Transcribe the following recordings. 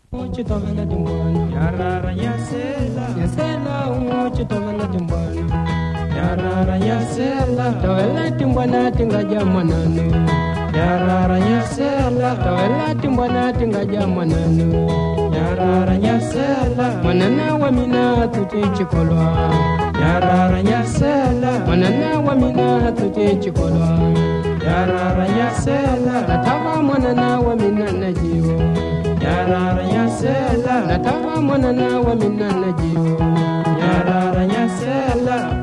Tovela timbwana yarara yasela yasela umuchi tovela timbwana yarara yasela tovela timbwana tingaja manano yarara yasela tovela timbwana tingaja manano yarara yasela manana wa mina tutichikolwa yarara yasela manana wa mina tutichikolwa yarara yasela natava manana wa mina najiwo yarara yasela natava manana wa mina najiwo yarara yasela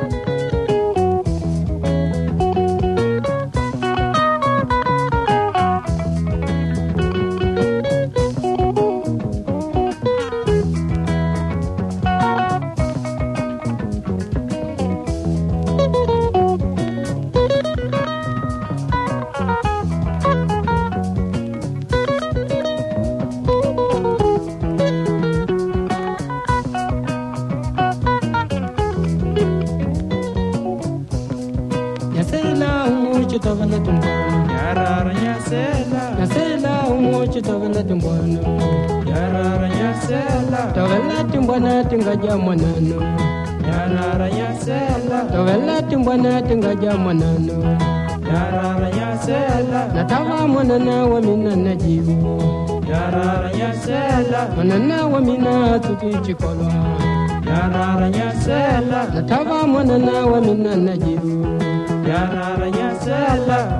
tovela timbwana yarara yasela yasela umuchi tovela timbwana yarara yasela tovela timbwana tingaja manano yarara yasela tovela timbwana tingaja manano yarara yasela natava manana wa mina najiwo yarara yasela manana wa mina tutichikolwa yarara yasela natava manana wa mina najiwo yarara yasela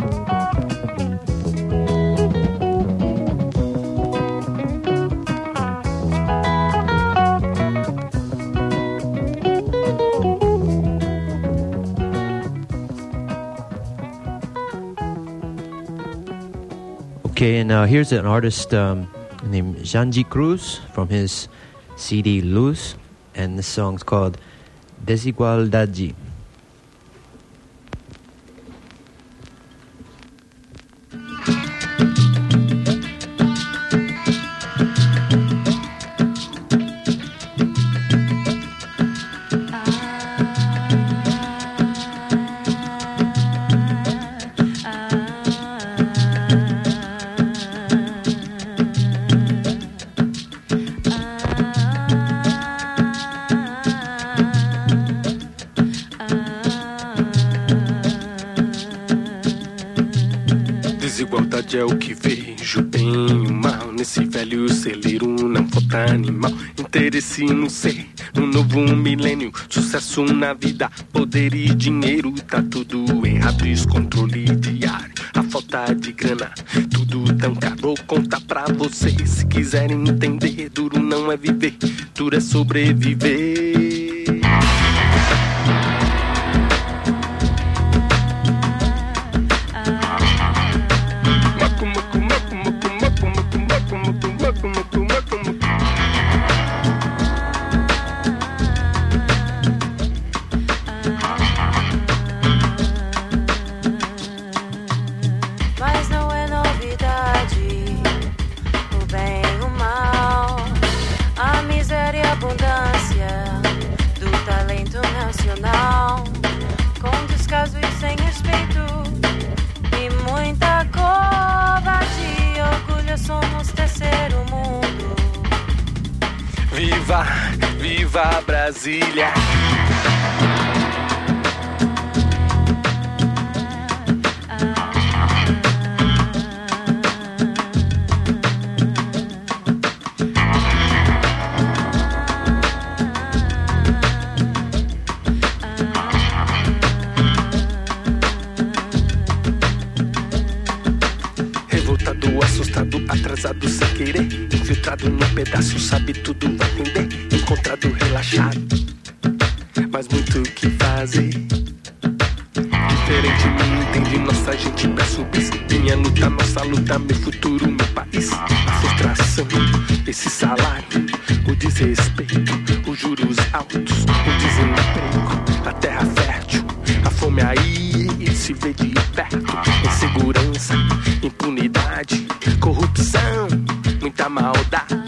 Okay, and here's an artist named Janji Cruz from his CD Luz, and this song's called Desigualdade. Desigualdade é o que vejo bem e o mal. Nesse velho celeiro não falta animal. Interesse no ser, no novo milênio. Sucesso na vida, poder e dinheiro. Tá tudo errado, descontrole diário. A falta de grana, tudo tão caro. Vou contar pra vocês, se quiserem entender. Duro não é viver, duro é sobreviver. Mas não é novidade, o bem e o mal, a miséria e a abundância do talento nacional, com descaso e sem respeito e muita covardia. Orgulho, somos terceiro mundo. Viva, viva Brasília. Revoltado, assustado, atrasado sem querer, infiltrado num pedaço, sabe tudo vai render. Encontrado, relaxado, mas muito o que fazer. Diferente me entende, nossa gente pra subir. Minha luta, nossa luta, meu futuro, meu país. A frustração, esse salário, o desrespeito, os juros altos, o desemprego, a terra fértil, a fome aí se vê de perto. Insegurança, impunidade, corrupção, muita maldade.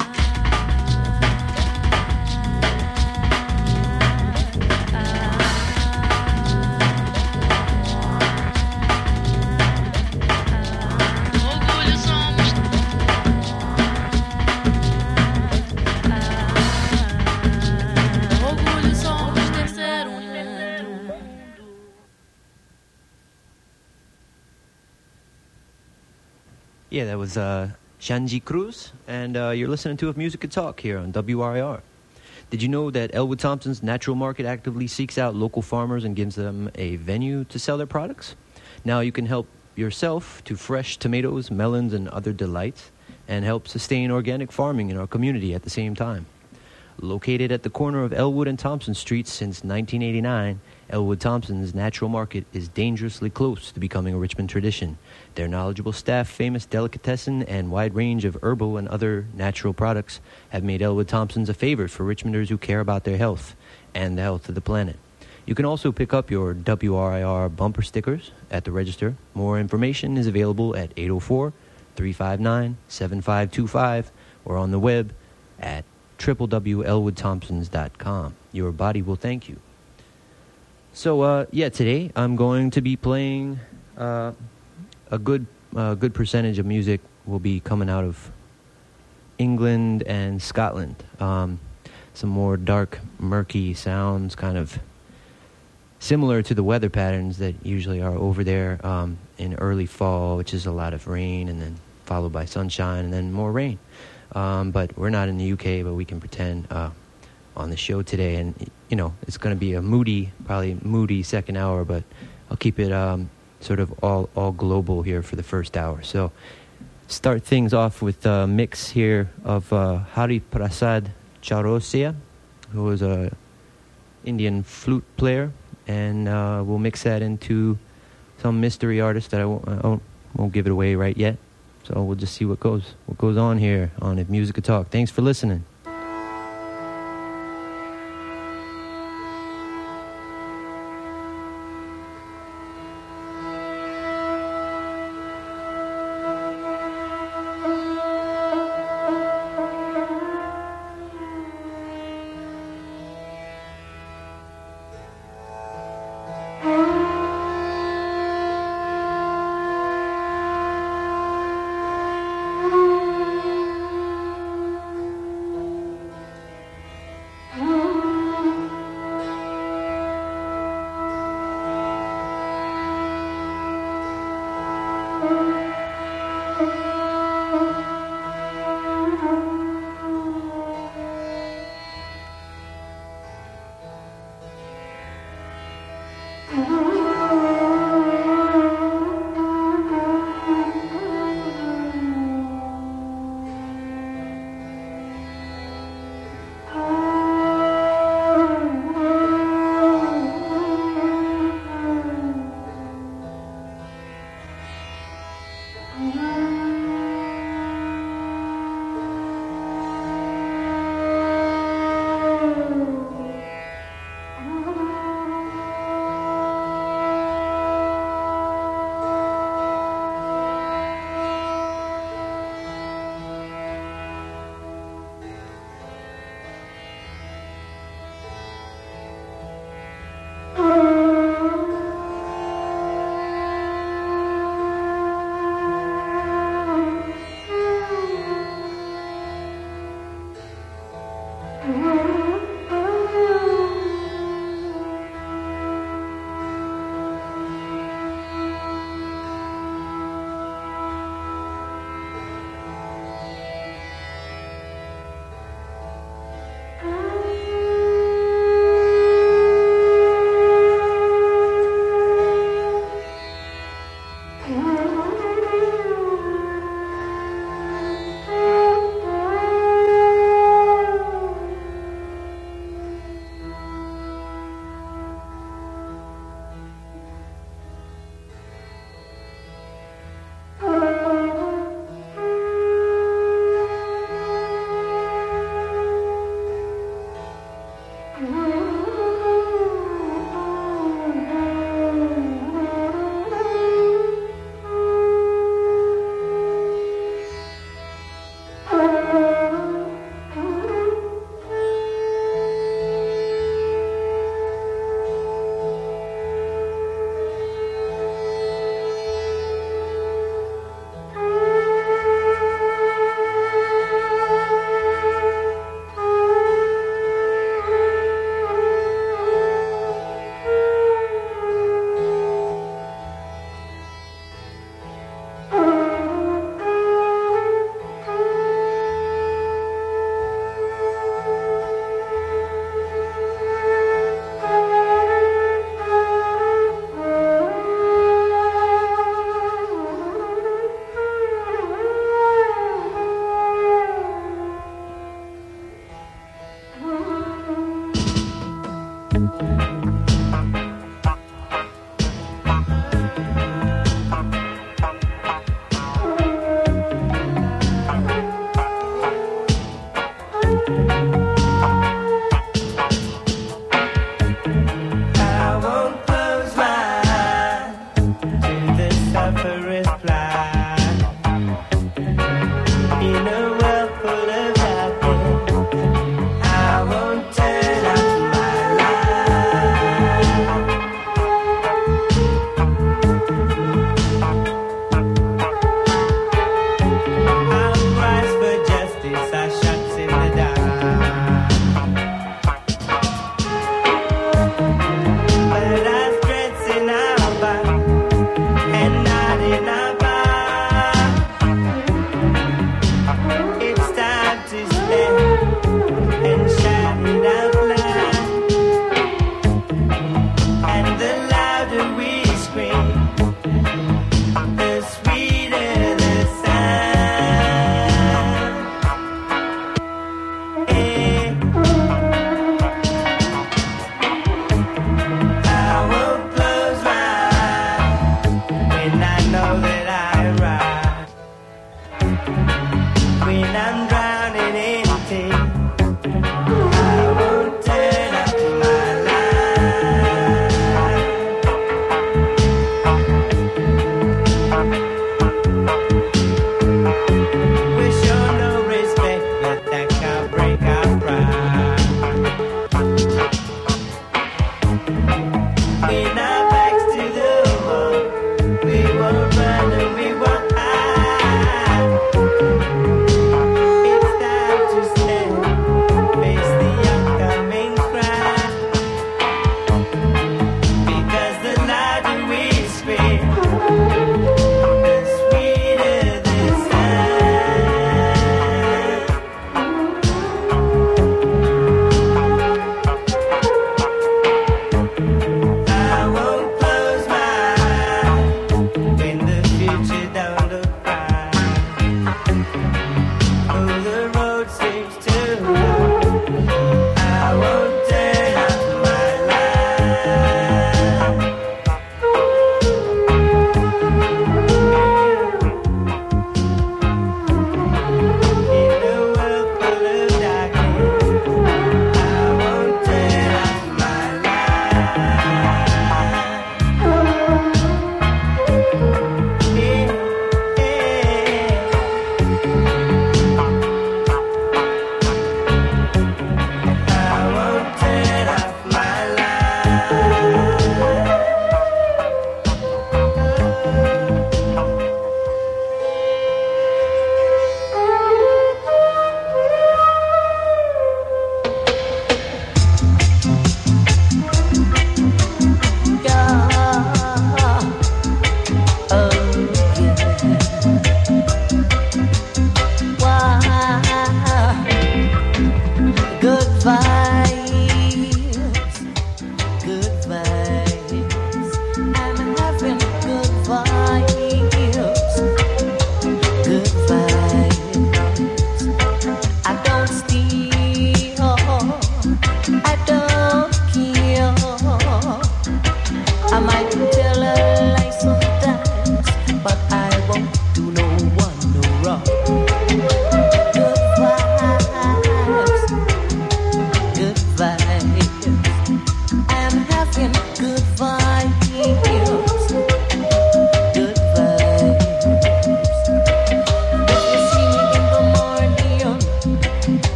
Yeah, that was Shanji Cruz, and you're listening to If Music Could Talk here on WRIR. Did you know that Elwood Thompson's Natural Market actively seeks out local farmers and gives them a venue to sell their products? Now you can help yourself to fresh tomatoes, melons, and other delights, and help sustain organic farming in our community at the same time. Located at the corner of Elwood and Thompson Streets since 1989, Elwood Thompson's Natural Market is dangerously close to becoming a Richmond tradition. Their knowledgeable staff, famous delicatessen, and wide range of herbal and other natural products have made Elwood Thompson's a favorite for Richmonders who care about their health and the health of the planet. You can also pick up your WRIR bumper stickers at the register. More information is available at 804-359-7525 or on the web at www.elwoodthompsons.com. Your body will thank you. So, today I'm going to be playing a good percentage of music will be coming out of England and Scotland. Some more dark, murky sounds, kind of similar to the weather patterns that usually are over there in early fall, which is a lot of rain, and then followed by sunshine, and then more rain. But we're not in the UK, but we can pretend on the show today. And, you know, it's going to be a probably moody second hour, but I'll keep it sort of all global here for the first hour. So start things off with a mix here of Hari Prasad Chaurasia, who was a Indian flute player, and we'll mix that into some mystery artist that I won't give it away right yet. So we'll just see what goes on here on If Music Could Talk. Thanks for listening.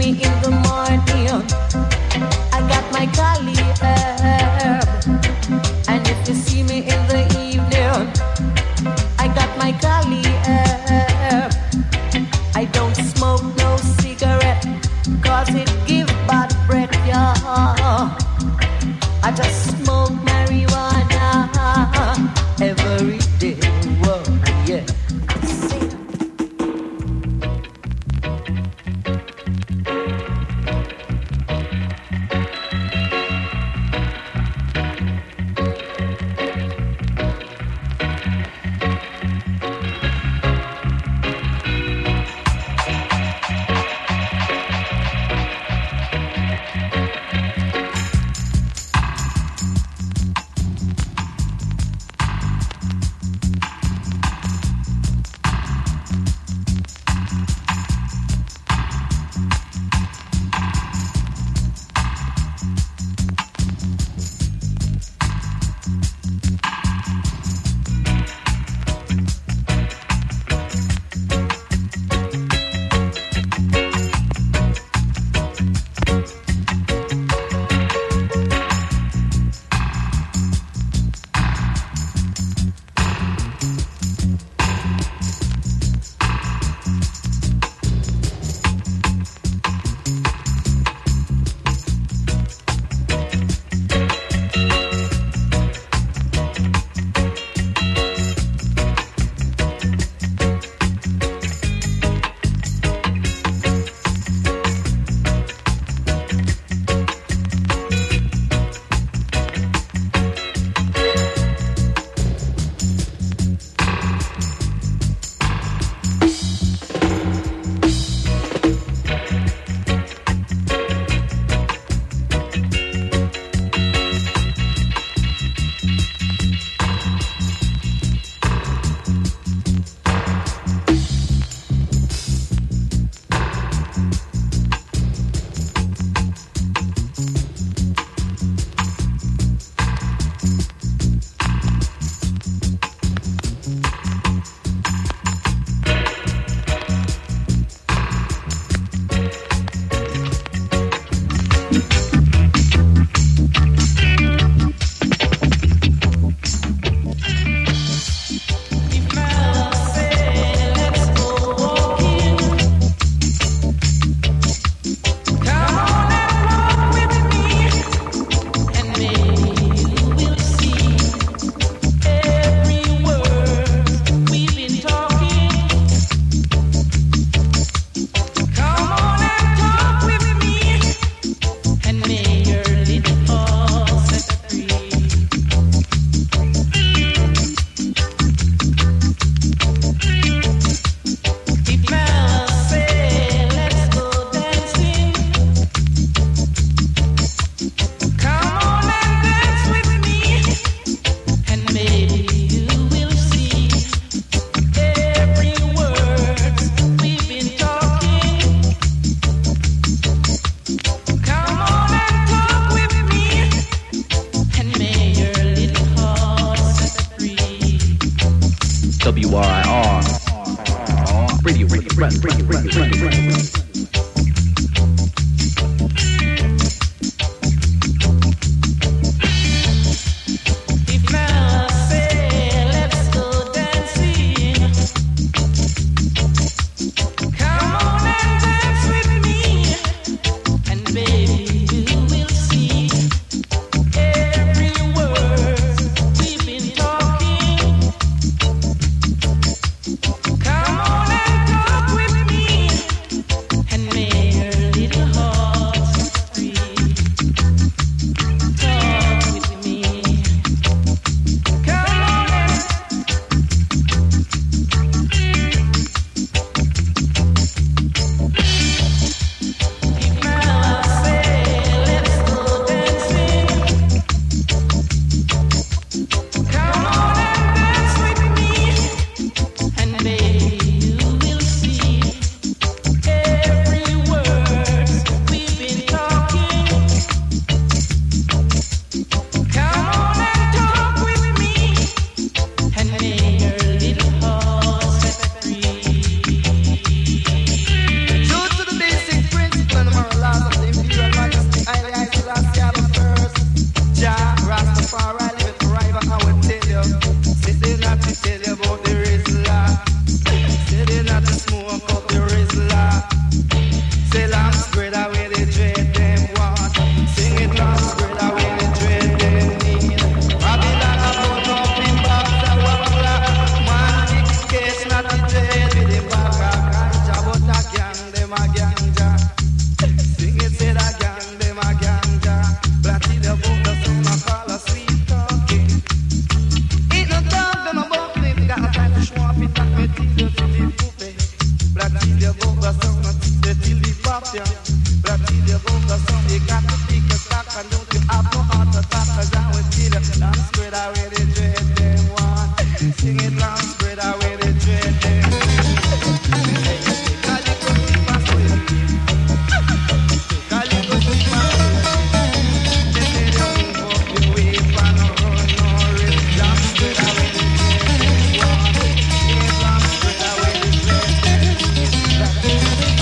me in the morning, I got my Cali herb. And if you see me in the evening, I got my Cali herb. I don't smoke no cigarette, cause it give bad breath, yeah. I just smoke marijuana every day, whoa, yeah. But till you both the song, you got to pick a stock and don't you have no heart attack, 'cause I will kill you. Long spread away the dread, them one. Sing it long, spread away the dread, them. Calico keep us with Calico keep us with. They say you move up the way, but no run, no risk. Long spread away the dread, them one. Yeah, long spread away the dread, them.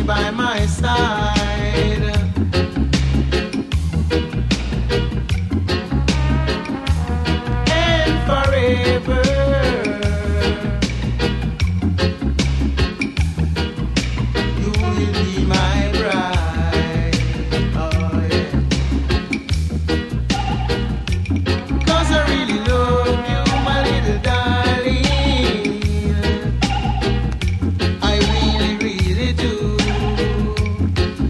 by my side. And forever. You will be my bride. Oh yeah. 'Cause I really love you, my little darling. I really, really do.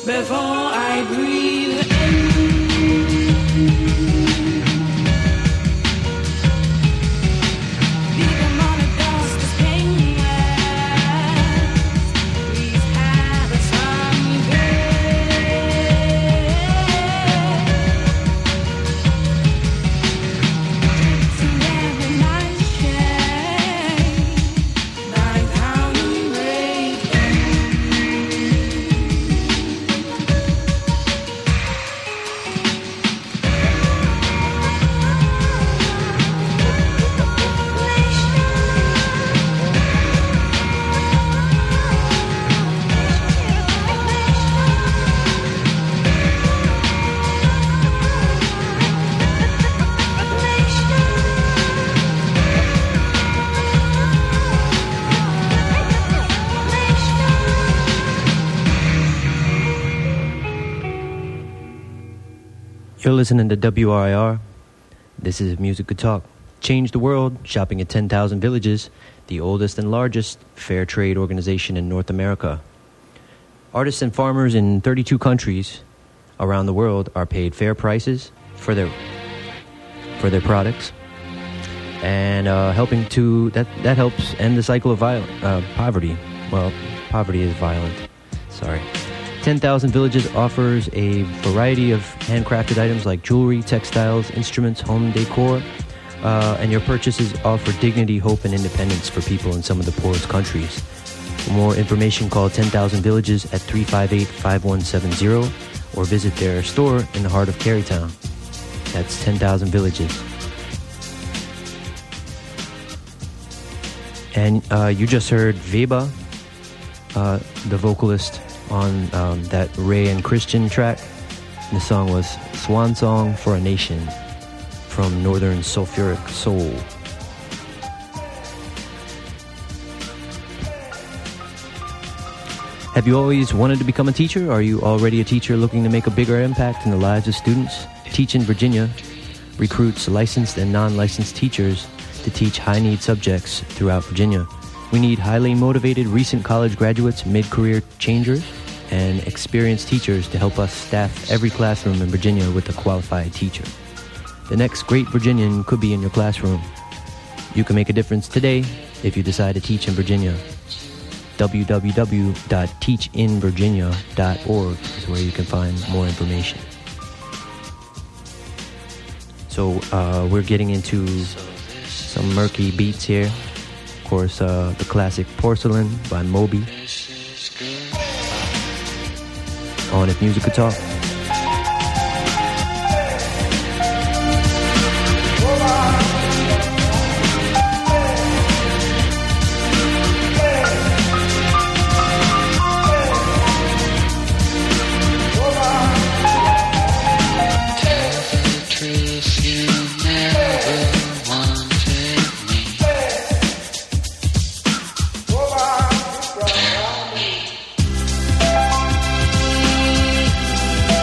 before I breathe in. The demonic dust is painless. Please have some drinks in every night shade, lying down and breaking. You're listening to WRIR. This is Music Could Talk. Change the world, shopping at 10,000 Villages, the oldest and largest fair trade organization in North America. Artists and farmers in 32 countries around the world are paid fair prices for their products, and helping to that helps end the cycle of poverty. Well, poverty is violent. Sorry. 10,000 Villages offers a variety of handcrafted items like jewelry, textiles, instruments, home decor, and your purchases offer dignity, hope, and independence for people in some of the poorest countries. For more information, call 10,000 Villages at 358-5170 or visit their store in the heart of Carytown. That's 10,000 Villages. And you just heard Veba, the vocalist on that Ray and Christian track. The song was Swan Song for a Nation from Northern Sulfuric Soul. Have you always wanted to become a teacher? Are you already a teacher looking to make a bigger impact in the lives of students? Teach in Virginia recruits licensed and non-licensed teachers to teach high-need subjects throughout Virginia. We need highly motivated recent college graduates, mid-career changers, and experienced teachers to help us staff every classroom in Virginia with a qualified teacher. The next great Virginian could be in your classroom. You can make a difference today if you decide to teach in Virginia. www.teachinvirginia.org is where you can find more information. So we're getting into some murky beats here. Of course, the classic Porcelain by Moby. On If Music Could Talk. Tell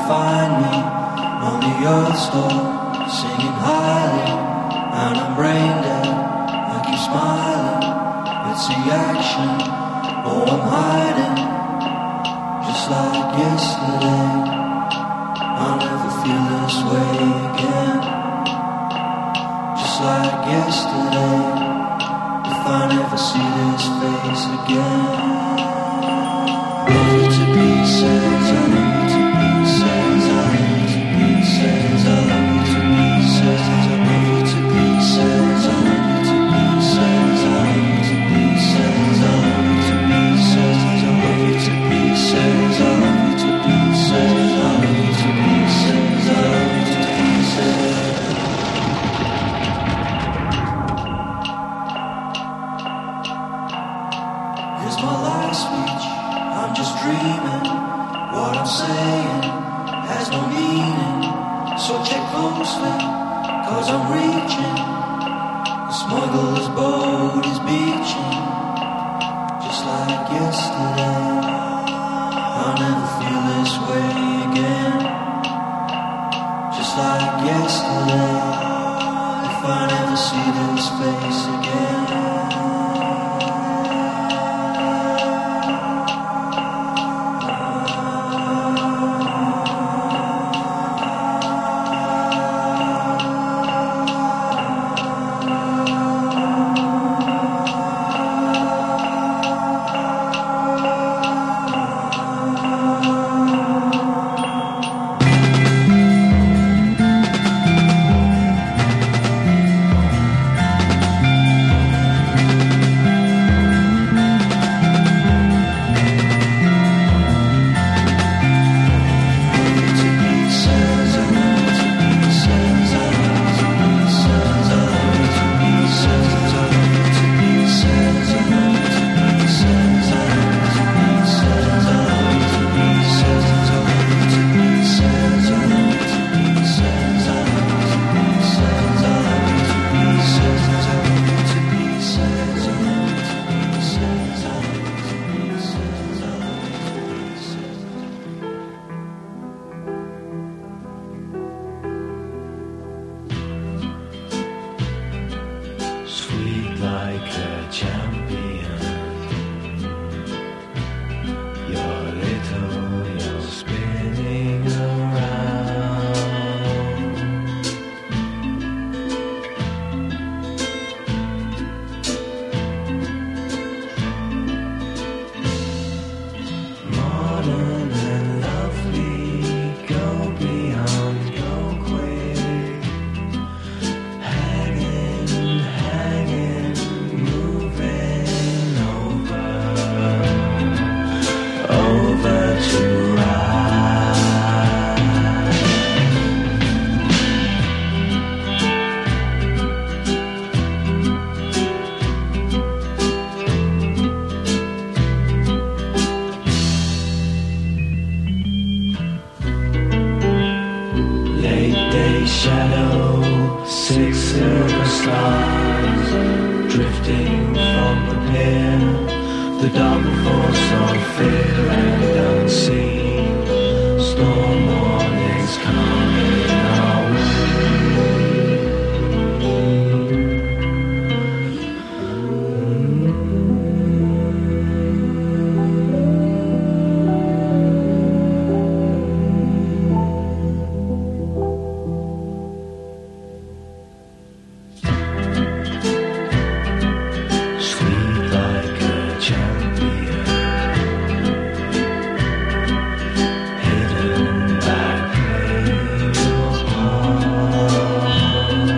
find me on the earth's door, singing highly, and I'm brain dead. I keep smiling, it's the action. Oh, I'm hiding, just like yesterday. I'll never feel this way again, just like yesterday. If I never see this face again, love you to pieces, I love you to pieces, I love you to pieces, I love you to pieces, I love you to pieces, I love you to pieces, I love you to pieces, I love you to pieces, I love you to pieces, I love you to pieces, I love you to pieces, I love you to pieces. Here's my last speech, I'm just dreaming. What I'm saying has no meaning, so check closely, cause I'm reaching. The smuggler's boat is beaching, just like yesterday. I'll never feel this way again, just like yesterday. If I never see this face again. Sweet like a champion, you're little, you're spinning around. Modern and lovely, go beyond, go quick. Hanging, moving over to ride. Late day shadow, 6 silver stars drifting from the pier, the double force of fear and unseen. Storm warnings coming our sweet like a champion, hidden back playing your part.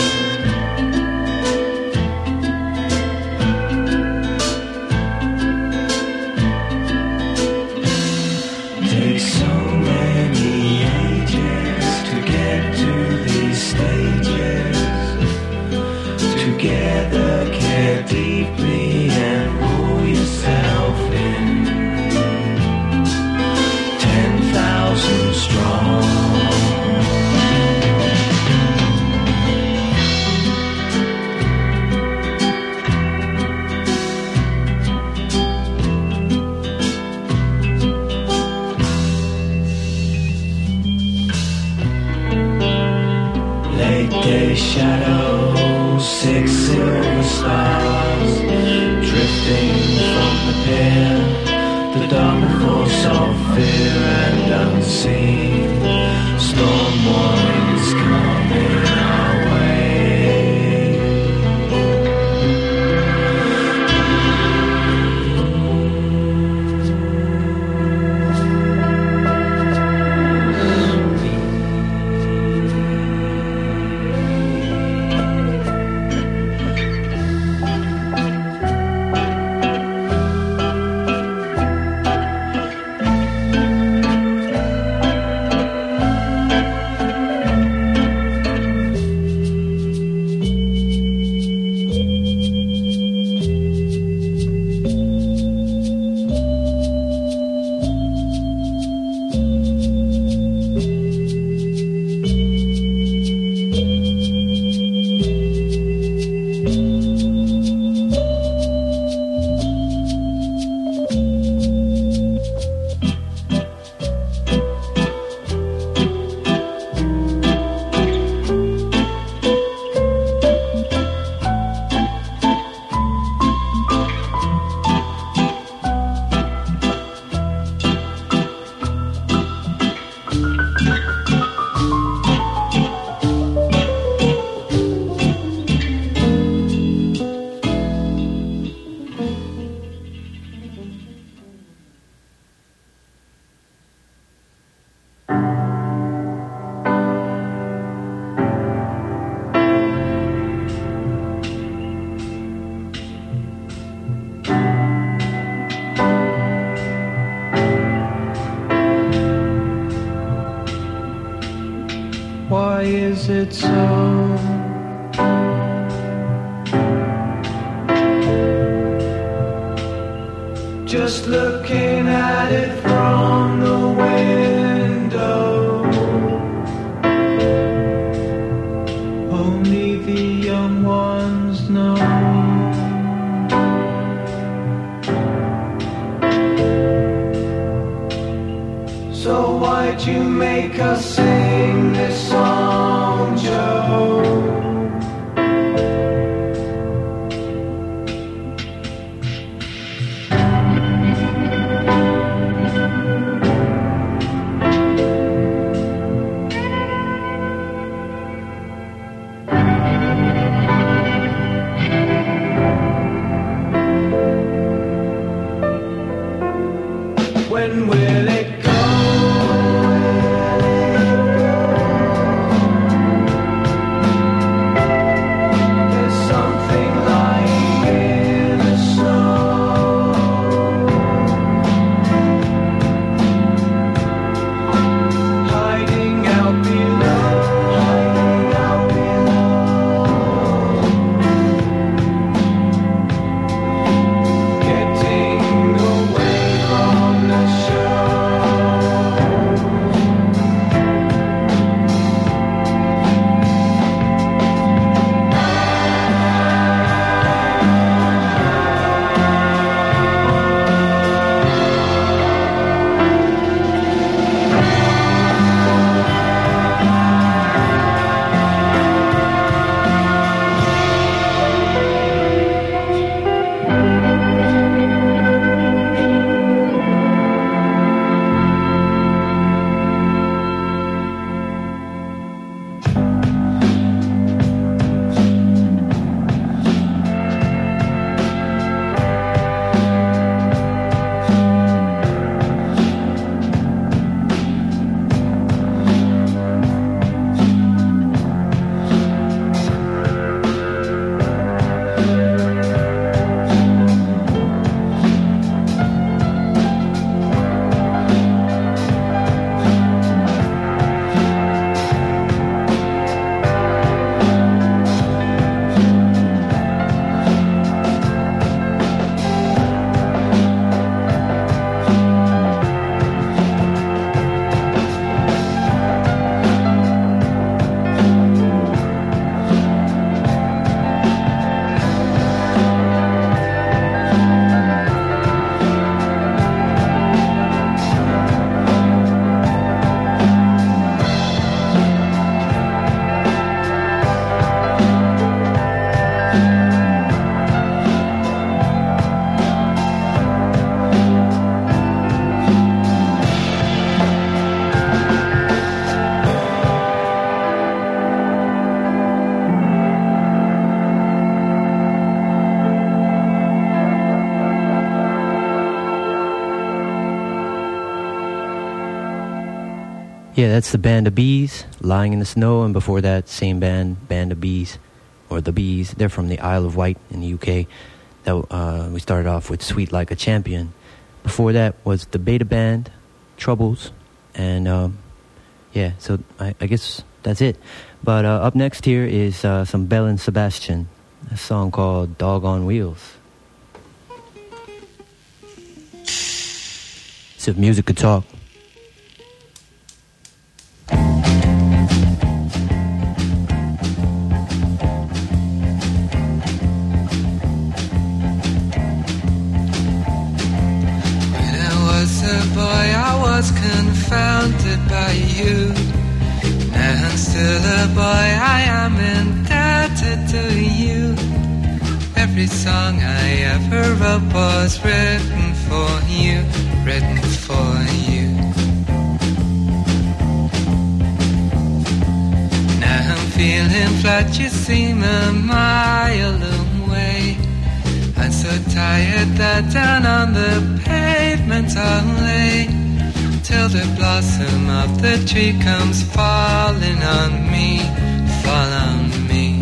Takes so many ages to get to these stages. Together, care deeply and pull yourself in. 10,000 strong. shadows, 6 silver stars, drifting from the pier, the dark force of fear and unseen. Storm warnings coming our way. Why is it so? Just looking at it from the window, only the young ones know. So why'd you make us sing this song, Joe? Yeah, that's the Band of Bees, Lying in the Snow, and before that, same band, Band of Bees, or the Bees. They're from the Isle of Wight in the UK. That we started off with Sweet Like a Champion. Before that was the Beta Band, Troubles, and yeah, so I guess that's it. But up next here is some Belle and Sebastian, a song called Dog on Wheels. So if music could talk. I was confounded by you. Now I'm still a boy, I am indebted to you. Every song I ever wrote was written for you, written for you. Now I'm feeling flat, you seem a mile away. I'm so tired that down on the pavement I'll lay till the blossom of the tree comes falling on me, fall on me.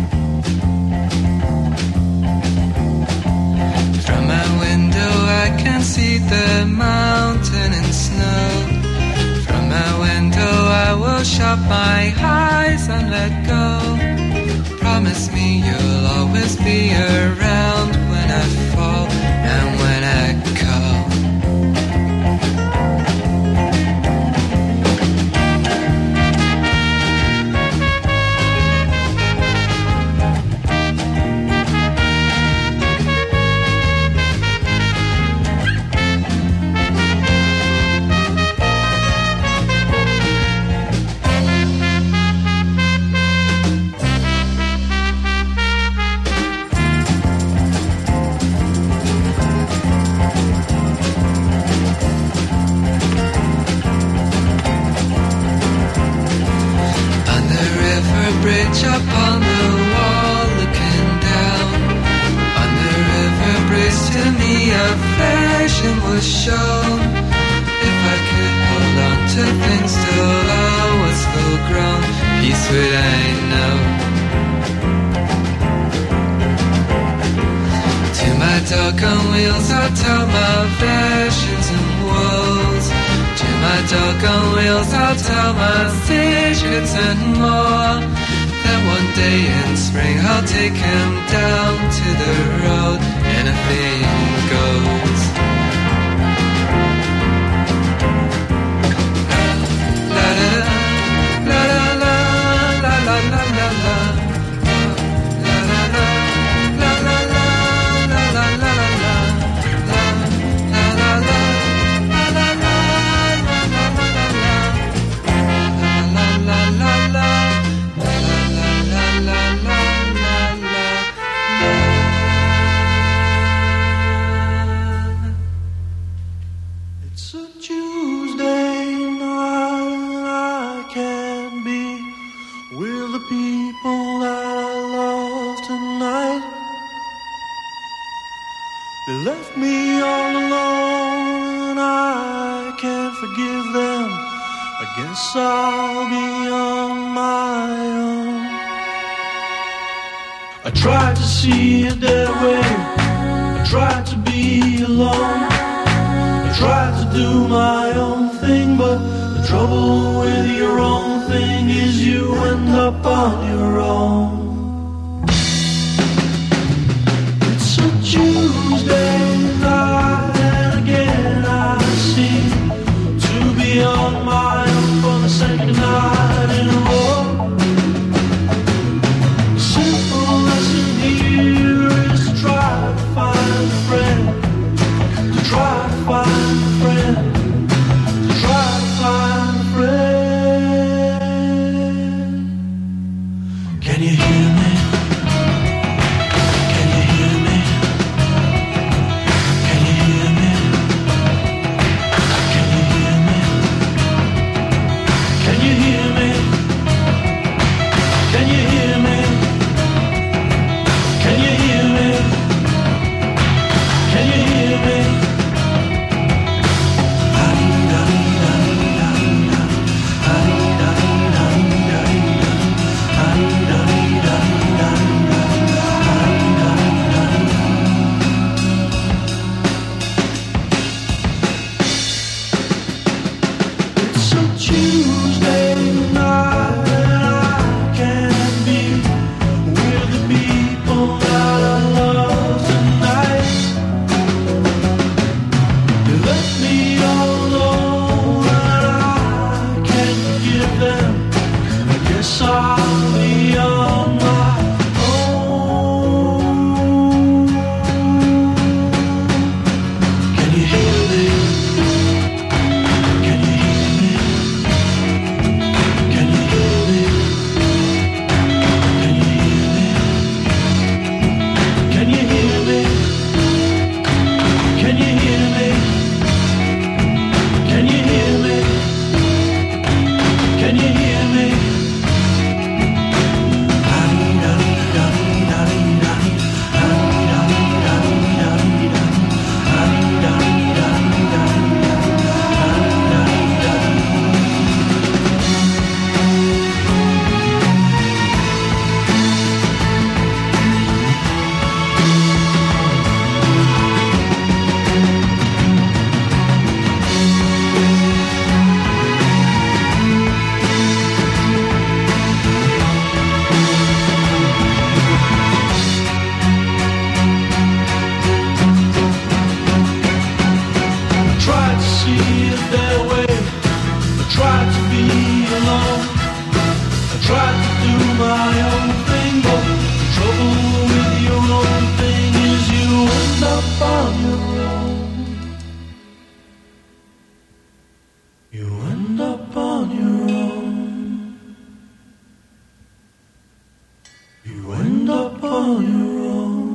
From my window I can see the mountain and snow. From my window I will shut my eyes and let go. Promise me you'll always be around when I fall and when I call. Bridge up on the wall looking down on the river bridge, to me a vision was shown. If I could hold on to things till I was full grown, peace would I know. To my dog on wheels I'll tell my visions and woes. To my dog on wheels I'll tell my secrets and more. Then one day in spring I'll take him down to the road, anything goes. La la la la la la la la la la la. La la la la la la la la la la. La la la la la la la la la la. It's a Tuesday night, I can't be with the people that I love tonight. They left me all alone and I can't forgive them. I guess I'll be on my own. I tried to see it that way, I tried to be alone, I tried to do my own thing, but the trouble with your own thing is you end up on your own. It's a Tuesday night and again I seem to be on my own for the second night in a row. The simple lesson here is to try to find a friend, to try to find a friend, to try to find a friend. Can you hear on your own.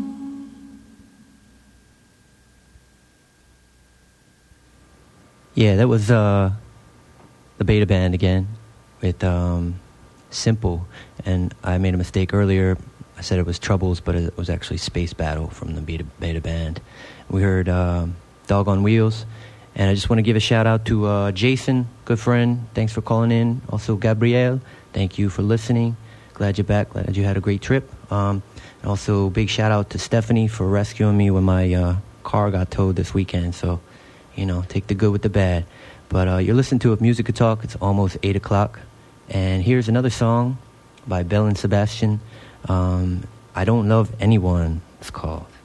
Yeah, that was the Beta Band again with Simple. And I made a mistake earlier. I said it was Troubles, but it was actually Space Battle from the Beta Band. We heard Dog on Wheels. And I just want to give a shout out to Jason, good friend. Thanks for calling in. Also, Gabrielle, thank you for listening. Glad you're back. Glad you had a great trip. And also, big shout out to Stephanie for rescuing me when my car got towed this weekend. So, take the good with the bad. But you're listening to Music Talk. It's almost 8 o'clock. And here's another song by Belle and Sebastian. I Don't Love Anyone, it's called.